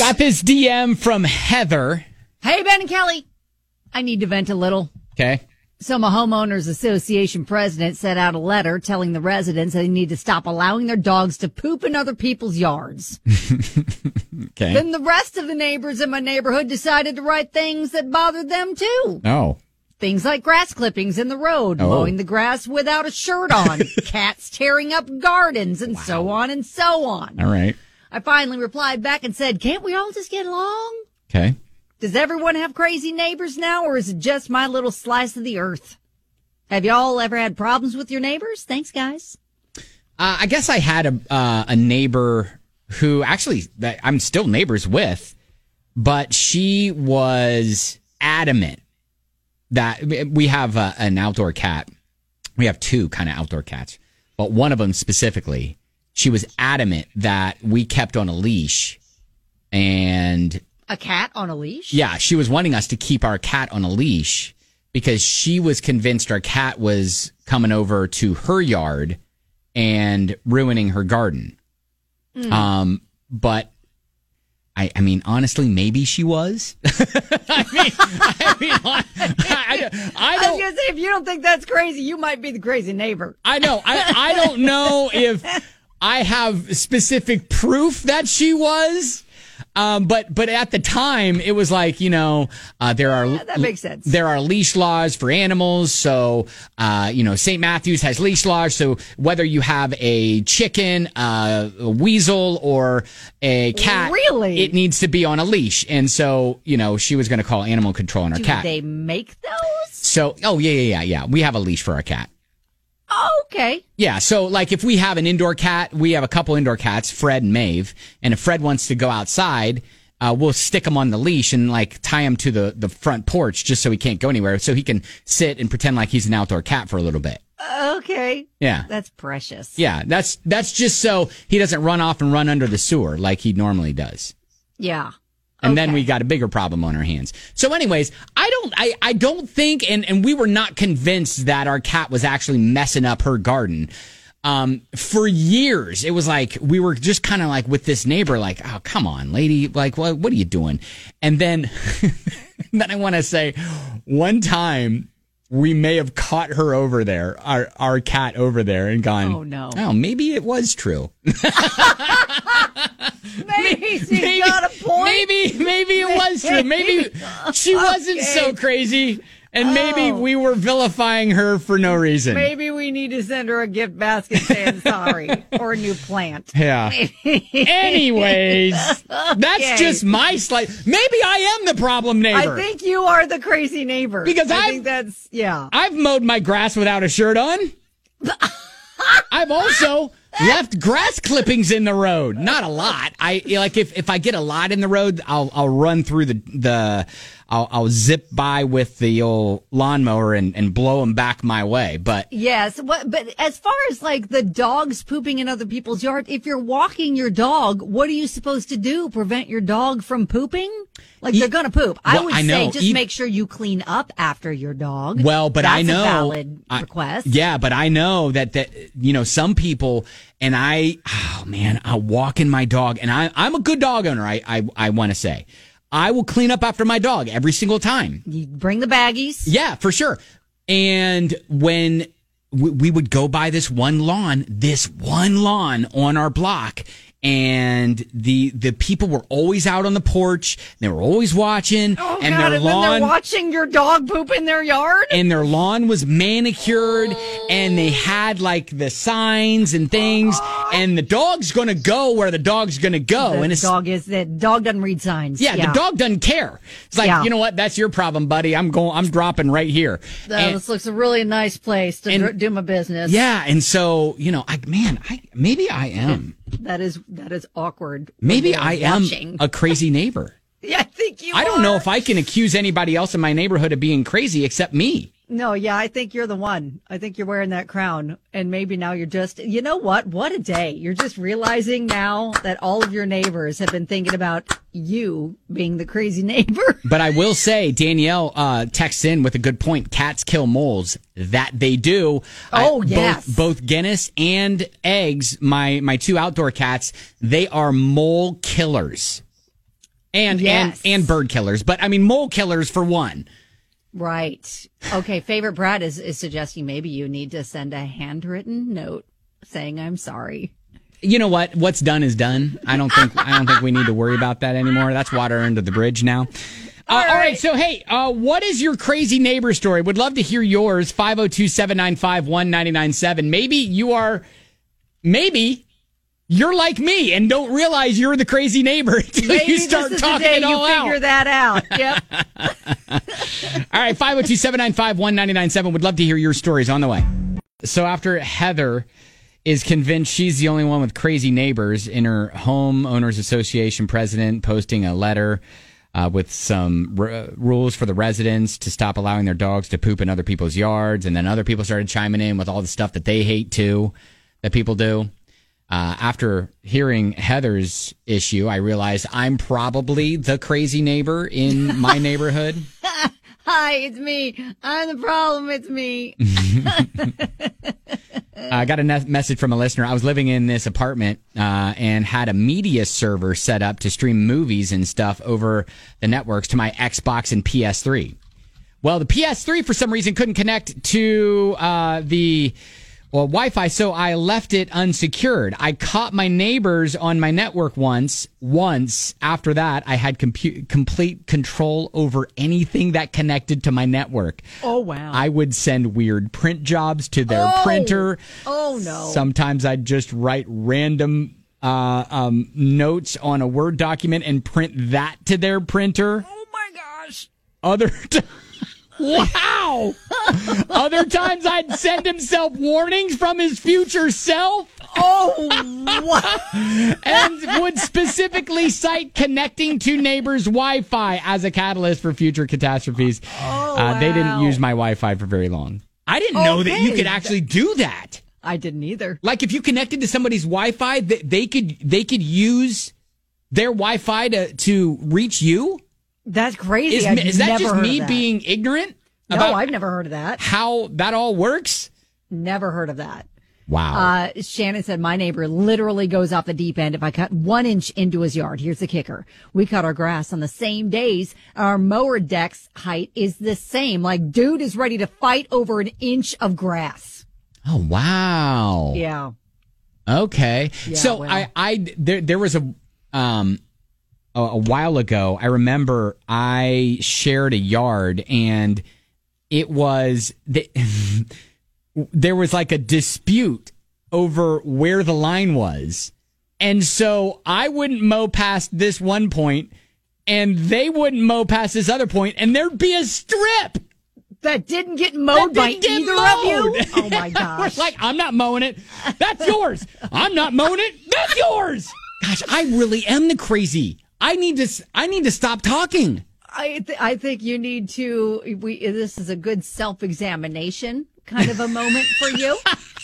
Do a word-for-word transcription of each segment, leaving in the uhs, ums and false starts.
Got this D M from Heather. Hey, Ben and Kelly. I need to vent a little. Okay. So my homeowners association president sent out a letter telling the residents they need to stop allowing their dogs to poop in other people's yards. Okay. Then the rest of the neighbors in my neighborhood decided to write things that bothered them too. Oh. Things like grass clippings in the road, Oh. mowing the grass without a shirt on, cats tearing up gardens, and Wow. so on and so on. All right. I finally replied back and said, can't we all just get along? Okay. Does everyone have crazy neighbors now, or is it just my little slice of the earth? Have y'all ever had problems with your neighbors? Thanks, guys. Uh, I guess I had a uh, a neighbor who actually that I'm still neighbors with, but she was adamant that we have uh, an outdoor cat. We have two kind of outdoor cats, but one of them specifically, she was adamant that we kept on a leash. And A cat on a leash? yeah, she was wanting us to keep our cat on a leash because she was convinced our cat was coming over to her yard and ruining her garden. Mm. Um, but I, I mean, honestly, maybe she was. I mean, I mean, I, I, I I was don't. going to say, if you don't think that's crazy, you might be the crazy neighbor. I know. I, I don't know if I have specific proof that she was. Um, but but at the time, it was like, you know, uh, there are Yeah, that makes sense. There are leash laws for animals. So, uh, you know, Saint Matthews has leash laws. So whether you have a chicken, uh, a weasel, or a cat, Really? it needs to be on a leash. And so, you know, she was going to call animal control on our Do cat. they make those? So, oh yeah, yeah, yeah, yeah. We have a leash for our cat. Oh, okay. Yeah, so like if we have an indoor cat, we have a couple indoor cats, Fred and Maeve, and if Fred wants to go outside, uh, we'll stick him on the leash and like tie him to the, the front porch just so he can't go anywhere, so he can sit and pretend like he's an outdoor cat for a little bit. Okay. Yeah. That's precious. Yeah, that's that's just so he doesn't run off and run under the sewer like he normally does. Yeah. And then Okay. we got a bigger problem on our hands. So anyways, I don't I, I don't think and, and we were not convinced that our cat was actually messing up her garden. Um, for years, it was like we were just kind of like with this neighbor, like, oh, come on, lady, like, what, what are you doing? And then, then I want to say, one time we may have caught her over there, our our cat over there, and gone, Oh, no. oh, maybe it was true. Maybe she got a point. Maybe, maybe it was true. Maybe she wasn't Okay. so crazy, and maybe Oh. we were vilifying her for no reason. Maybe we need to send her a gift basket saying sorry or a new plant. Yeah. Anyways, that's Okay. just my slight. Maybe I am the problem neighbor. I think you are the crazy neighbor. Because I I've- think that's, yeah. I've mowed my grass without a shirt on. I've also left grass clippings in the road. Not a lot. I like if, if I get a lot in the road, I'll I'll run through the the I'll, I'll zip by with the old lawnmower and, and blow them back my way. But Yes, what, but as far as like the dogs pooping in other people's yard, if you're walking your dog, what are you supposed to do? Prevent your dog from pooping? Like Ye- they're gonna poop. I Well, would I know. say just Ev- make sure you clean up after your dog. Well, but That's I know a valid I- request. Yeah, but I know that that you know some people, and I, oh man, I walk in my dog, and I I'm a good dog owner. I I, I want to say, I will clean up after my dog every single time. You bring the baggies. Yeah, for sure. And when we, we would go by this one lawn, this one lawn on our block. And the the people were always out on the porch. They were always watching, Oh, and God, their and then lawn they're watching your dog poop in their yard? and their lawn was manicured, and they had like the signs and things. And the dog's gonna go where the dog's gonna go, the and it's dog is the dog doesn't read signs. yeah, the dog doesn't care. It's like, Yeah. you know what? That's your problem, buddy. I'm going. I'm dropping right here. Uh, And- this looks a really nice place to and- dr- do my business. yeah, and so you know, I man, I maybe I am. That is that is awkward. when Maybe they are I am watching. a crazy neighbor. Yeah, I think you I don't know are. if I can accuse anybody else in my neighborhood of being crazy except me. No, yeah, I think you're the one. I think you're wearing that crown. And maybe now you're just, you know what? What a day. You're just realizing now that all of your neighbors have been thinking about you being the crazy neighbor. But I will say, Danielle uh, texts in with a good point. Cats kill moles. That they do. Oh, I- yes. Both, both Guinness and Eggs, my, my two outdoor cats, they are mole killers. And, Yes. and, and bird killers. But I mean, mole killers for one. Right. Okay. Favorite Brad is, is suggesting maybe you need to send a handwritten note saying I'm sorry. You know what? What's done is done. I don't think I don't think we need to worry about that anymore. That's water under the bridge now. Uh, all, right. all right. So, hey, uh, what is your crazy neighbor story? Would love to hear yours. five oh two, seven nine five, one nine nine seven. Maybe you are, maybe you're like me and don't realize you're the crazy neighbor until Maybe you start this is talking the day it all you out. figure that out. Yep. All right, five oh two, seven nine five, one nine nine seven. Would love to hear your stories on the way. So after Heather is convinced she's the only one with crazy neighbors, in her homeowners association president posting a letter uh, with some r- rules for the residents to stop allowing their dogs to poop in other people's yards. And then other people started chiming in with all the stuff that they hate too, that people do. Uh, after hearing Heather's issue, I realized I'm probably the crazy neighbor in my neighborhood. Hi, it's me. I'm the problem. It's me. I got a ne- message from a listener. I was living in this apartment uh, and had a media server set up to stream movies and stuff over the networks to my Xbox and P S three. Well, the P S three for some reason couldn't connect to uh, the well Wi-Fi, so I left it unsecured. I caught my neighbors on my network once. Once after that, I had compu- complete control over anything that connected to my network. Oh, wow. I would send weird print jobs to their Oh. printer. Oh, no. Sometimes I'd just write random uh, um, notes on a Word document and print that to their printer. Oh, my gosh. Other times. Wow! Other times I'd send himself warnings from his future self. Oh, what? And would specifically cite connecting to neighbors' Wi-Fi as a catalyst for future catastrophes. Oh, uh, they didn't wow. use my Wi-Fi for very long. I didn't know that you Okay. could actually do that. I didn't either. Like if you connected to somebody's Wi-Fi, they, they could they could use their Wi-Fi to to reach you. That's crazy. Is, I've is that never just heard me of that. being ignorant No, about I've never heard of that. how that all works? Never heard of that. Wow. Uh, Shannon said, my neighbor literally goes off the deep end if I cut one inch into his yard. Here's the kicker. We cut our grass on the same days. Our mower deck's height is the same. Like, dude is ready to fight over an inch of grass. oh wow. Yeah. Okay. Yeah, so well. I I there there was a um a, a while ago. I remember I shared a yard and it was the, there was like a dispute over where the line was. And so I wouldn't mow past this one point and they wouldn't mow past this other point and there'd be a strip. That didn't get mowed by That didn't get either of you? mowed. Oh, my gosh. We're like, I'm not mowing it. That's yours. I'm not mowing it. That's yours. Gosh, I really am the crazy. I need to. s- I need to stop talking. I th- I think you need to. We this is a good self examination kind of a moment for you.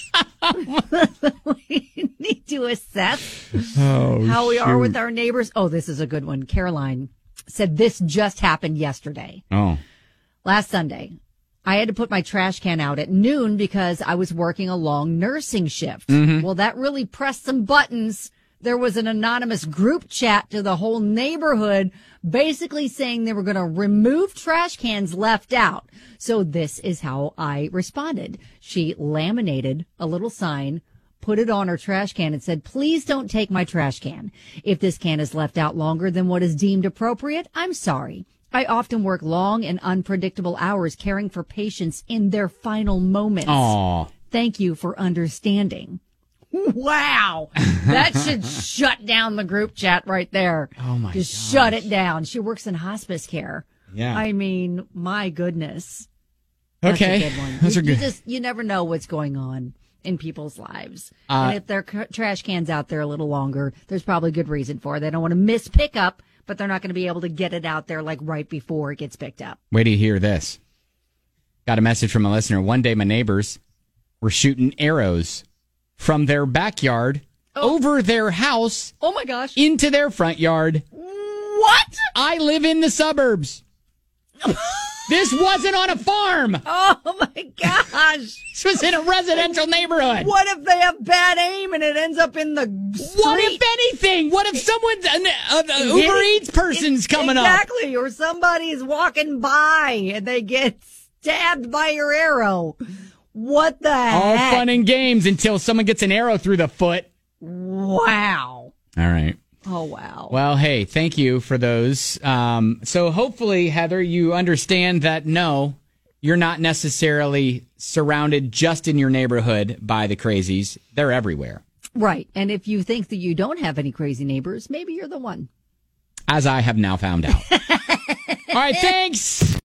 We need to assess how we are with our neighbors. Oh, this is a good one. Caroline said this just happened yesterday, Oh, last Sunday. I had to put my trash can out at noon because I was working a long nursing shift. Well, that really pressed some buttons. There was an anonymous group chat to the whole neighborhood basically saying they were going to remove trash cans left out. So this is how I responded. She laminated a little sign, put it on her trash can and said, please don't take my trash can. If this can is left out longer than what is deemed appropriate, I'm sorry. I often work long and unpredictable hours caring for patients in their final moments. aw. Thank you for understanding. Wow. That should shut down the group chat right there. Oh, my Just gosh. shut it down. She works in hospice care. Yeah. I mean, my goodness. That's Okay. a good one. Those you, are you good. just, you never know what's going on in people's lives. Uh, and if their c- trash can's out there a little longer, there's probably good reason for it. They don't want to miss pickup, but they're not going to be able to get it out there like right before it gets picked up. Wait till you hear this. Got a message from a listener. One day, my neighbors were shooting arrows from their backyard over their house Oh my gosh. into their front yard. What? I live in the suburbs. This wasn't on a farm. Oh my gosh. This was in a residential neighborhood. What if they have bad aim and it ends up in the street? What if anything? What if someone's an uh, uh, Uber Eats person's it, coming exactly, up? Exactly, or somebody's walking by and they get stabbed by your arrow. What the All heck? fun and games until someone gets an arrow through the foot. Wow. All right. Oh, wow. Well, hey, thank you for those. Um, so hopefully, Heather, you understand that no, you're not necessarily surrounded just in your neighborhood by the crazies. They're everywhere. Right. And if you think that you don't have any crazy neighbors, maybe you're the one. As I have now found out. All right, thanks.